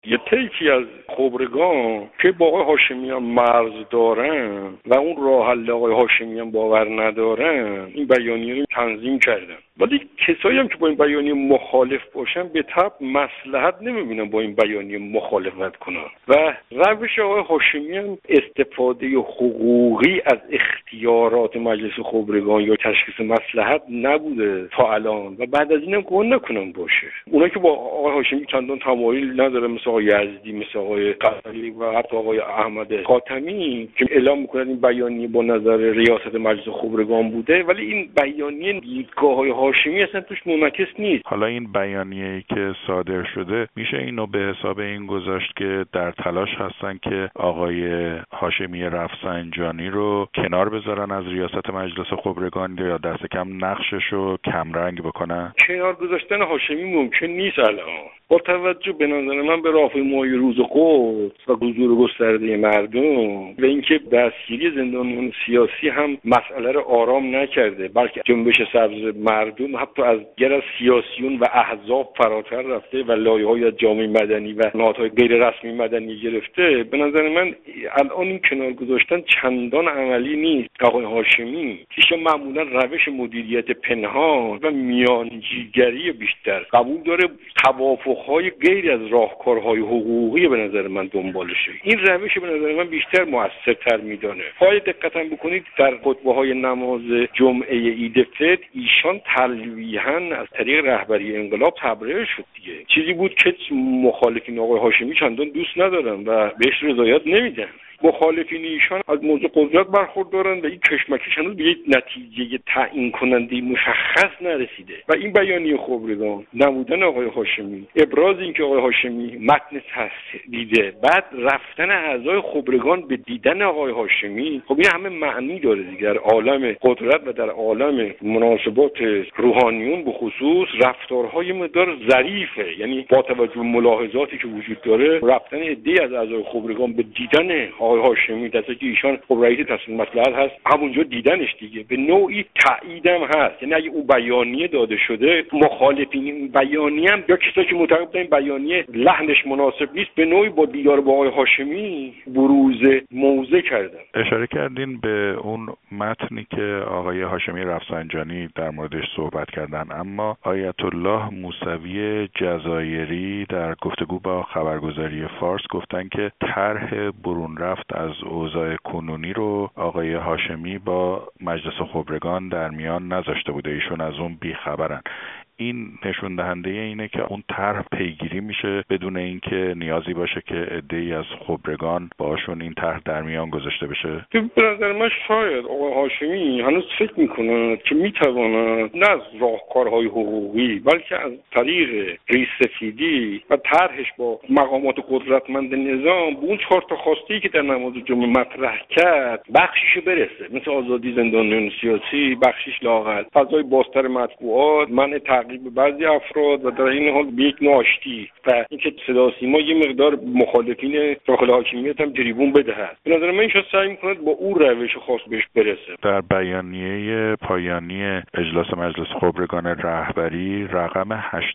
یه طیفی از خبرگان که با آقای هاشمیان مرز دارن و اون راه حل آقای هاشمیان باور ندارن این بیانیه رو تنظیم کردن، ولی کسایی هم که با این بیانیه مخالف باشن به طب مصلحت نمیبینن با این بیانیه مخالفت کنن و روش آقای هاشمیان استفاده حقوقی از اختیارات مجلس خبرگان یا تشخیص مصلحت نبوده تا الان و بعد از اینم گمان نکنم باشه. اونایی که با آقای هاشمی چندان تمایل نداره مثل آقای یزدی، مثل آقای قصری و حتی آقای احمد خاتمی که اعلام میکنن این بیانیه با نظر ریاست مجلس خبرگان بوده، ولی این بیانیه دیدگاه‌های هاشمی اصلا توش منعکس نیست. حالا این بیانیه‌ای که صادر شده میشه اینو به حساب این گذاشت که در تلاش هستن که آقای هاشمی رفسنجانی رو کنار بذارن از ریاست مجلس خبرگان یا دست کم نقشش رو کمرنگ بکنن؟ کنار گذاشتن هاشمی ممکن نیست الان با توجه به نظر من به راهپیمایی روز قدس و حضور گسترده مردم و اینکه دستگیری زندانیان سیاسی هم مسئله رو آرام نکرده، بلکه جنبش سبز مردم حتی از سیاسیون و احزاب فراتر رفته و لایه‌های از جامعه مدنی و نهادهای غیر رسمی مدنی گرفته. به نظر من الان این کنار گذاشتن چندان عملی نیست. آقای هاشمی که معمولا روش مدیریت پنهان و میانجیگری بیشتر قبول داره، توافق‌های غیر از راهکارهای حقوقی به نظر من دنبالشه. این روش به نظر من بیشتر موثرتر میدانه. باید دقت بکنید در خطبه‌های نماز جمعه عید فطر ایشان تلویحاً از طریق رهبری انقلاب تبرئه شد دیگه. چیزی بود که مخالفین آقای هاشمی چندان دوست ندارن و بهش رضایت نمیدن. مخالفین ایشان از موضوع قدرت برخوردارن و این کشمکش هنوز به یک نتیجه تعیین کننده مشخص نرسیده و این بیانیه خبرگان نمودن آقای هاشمی، ابراز اینکه آقای هاشمی متن دیده، بعد رفتن اعضای خبرگان به دیدن آقای هاشمی، خب این همه معنی داره دیگه. در عالم قدرت و در عالم مناسبات روحانیون به خصوص رفتارهای مقدار ظریفه، یعنی با توجه به ملاحظاتی که وجود داره رفتن عده‌ای از اعضای خبرگان به دیدن آقای هاشمی دسته که ایشان خب رئیس تصمیم مصلحت هست همونجا دیدنش دیگه به نوعی تاییدم هست. یعنی اگه اون بیانیه داده شده مخالفین این بیانیه هم یا کسایی که معتقد بودن این بیانیه لحنش مناسب نیست به نوعی با دیدار با آقای هاشمی بروز موضع کردن. اشاره کردین به اون متنی که آقای هاشمی رفسنجانی در موردش صحبت کردن، اما آیت الله موسوی جزایری در گفتگو با خبرگزاری فارس گفتن که طرح برون رفت از اوضاع کنونی رو آقای هاشمی با مجلس خبرگان در میان نذاشته بوده، ایشون از اون بیخبرن. این نشون دهنده اینه که اون طرح پیگیری میشه بدون اینکه نیازی باشه که عده‌ای از خبرگان باشون این طرح در میان گذاشته بشه. به نظر من شاید آقای هاشمی هنوز فکر میکنه که میتونه نه از راهکارهای حقوقی بلکه از طریق ریش‌سفیدی و طرحش با مقامات قدرتمند نظام به اون 4 تا خواسته که در نماز جمعه مطرح کرد بخشیشو برسه، مثل آزادی زندانیان سیاسی، بخشیش لااقل فضای بازتر مطبوعات، منع به بعضی افراد و در این حال به یک ناشتی و اینکه صدا سیما یه مقدار مخالفین داخل حاکمیت هم تریبون بدهد. به نظر من این سعی می‌کند با اون روش خاص بهش برسه. در بیانیه پایانی اجلاس مجلس خبرگان رهبری رقم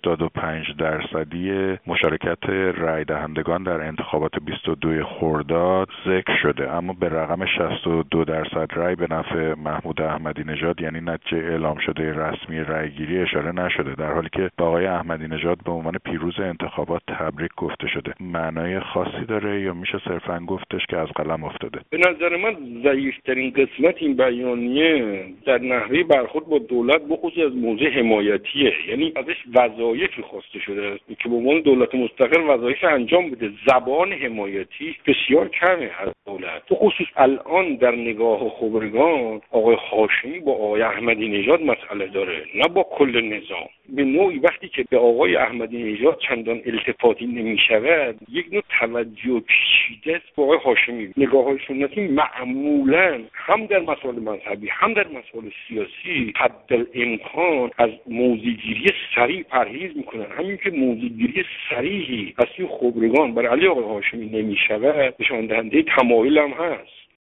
85% مشارکت رای دهندگان در انتخابات 22 خرداد ذکر شده، اما به رقم 62% رای به نفع محمود احمدی نژاد یعنی نتیجه اعلام شده رسمی رایگیری اشاره نشده، در حالی که با آقای احمدی نژاد به عنوان پیروز انتخابات تبریک گفته شده. معنای خاصی داره یا میشه صرفاً گفتش که از قلم افتاده؟ به نظر من ضعیف‌ترین قسمت این بیانیه در نحوه برخورد با دولت بخصوص از موضوع حمایتیه، یعنی ازش وظایفی خواسته شده است که به عنوان دولت مستقل وظایف انجام بده. زبان حمایتی بسیار کمه از دولت. به خصوص الان در نگاه خبرگان آقای هاشمی با آقای احمدی نژاد مسئله داره، نه با کل نظام. به نوعی وقتی که به آقای احمدی نژاد چندان التفاتی نمی‌شود، یک نوع توجه پیچیده است به آقای هاشمی. نگاه‌های سنتی معمولاً هم در مسائل مذهبی هم در مسائل سیاسی حدالامکان از موضع‌گیری صریح پرهیز می‌کنند. همین که موضع‌گیری صریحی از این خبرگان برای علی آقای هاشمی نمی‌شود نشان دهنده تمایل هم هست.